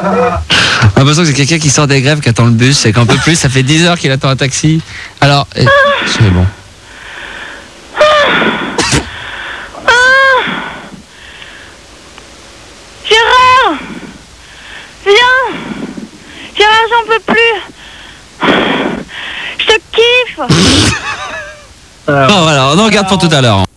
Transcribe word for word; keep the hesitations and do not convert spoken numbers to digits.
J'ai l'impression que c'est quelqu'un qui sort des grèves, qui attend le bus, c'est qu'un peu plus, ça fait dix heures qu'il attend un taxi. Alors, eh, c'est bon. Gérard, viens. Gérard, j'en peux plus. Je te kiffe. Bon, voilà, on en regarde pour tout à l'heure.